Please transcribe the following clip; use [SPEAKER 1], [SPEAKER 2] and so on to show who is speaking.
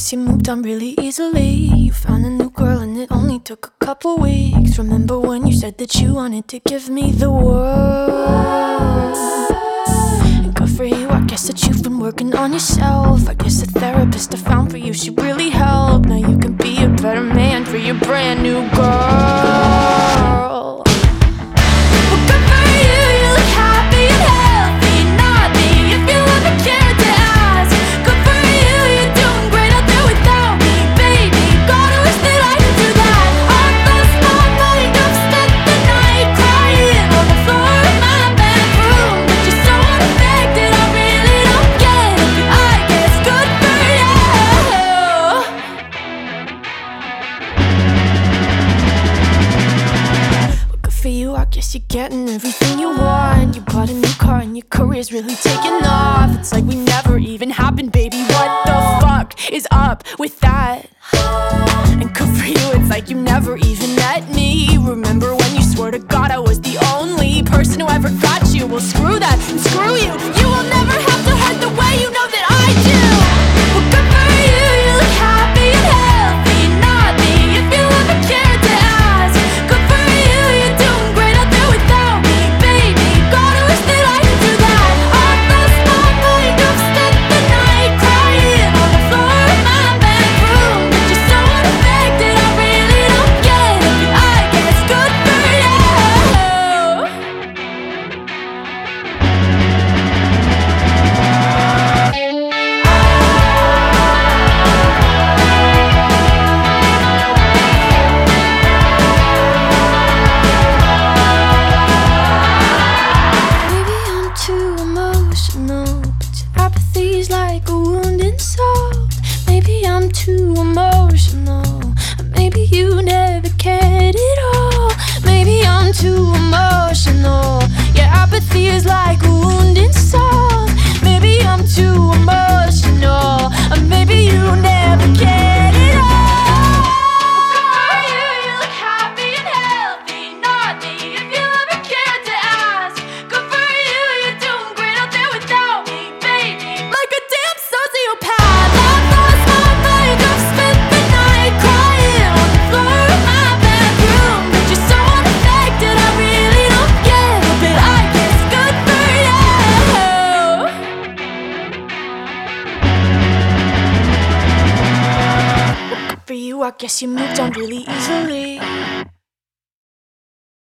[SPEAKER 1] guess you moved on really easily. You found a new girl and it only took a couple weeks. Remember when you said that you wanted to give me the world? And good for you, I guess that you've been working on yourself. I guess the therapist I found for you, she really helped. Now you can be a better man for your brand new girl. Well, good for you, you look happy and healthy. Not me, if you ever cared to ask. Good for you, you're doing great out there without me, baby. God, I wish that I could do that. I've lost my mind, I've spent the night crying on the floor of my bedroom. But you're so unaffected, I really don't get it. But I guess good for you. Well, good for you, I guess you're getting everything you want. You bought a new car and your career's really taking off. It's like we never even happened, baby. What the fuck is up with that? And good for you, it's like you never even met me. Remember when you swore to God I was the only person who ever got you? Well, screw that and screw you. You will never have to hurt the way you know that I do. Well, good for you, you look happy and healthy. Not me, if you ever cared to ask. Good for you, you're doing great out there without me, baby. God, I wish that I could do that. I've lost my mind, I've spent the night crying on the floor of my bedroom. But you're so unaffected, I really don't get it. But I guess good for you. Maybe I'm too emotional, but your apathy's like a wounded soul. Maybe I'm too emotional, or maybe you never cared at all. Maybe I'm too emotional, your apathy is like a wounded soul. Maybe I'm too emotional, or maybe you never cared at all. Good for you, you look happy and healthy. Not me, if you ever cared to ask. Good for you, you're doing great out there without me, baby. Like a damn sociopath, I've lost my mind. I've spent the night crying on the floor of my bedroom. But you're so unaffected, I really don't get it. But I guess good for you. Well, good for you, I guess you moved on really easily.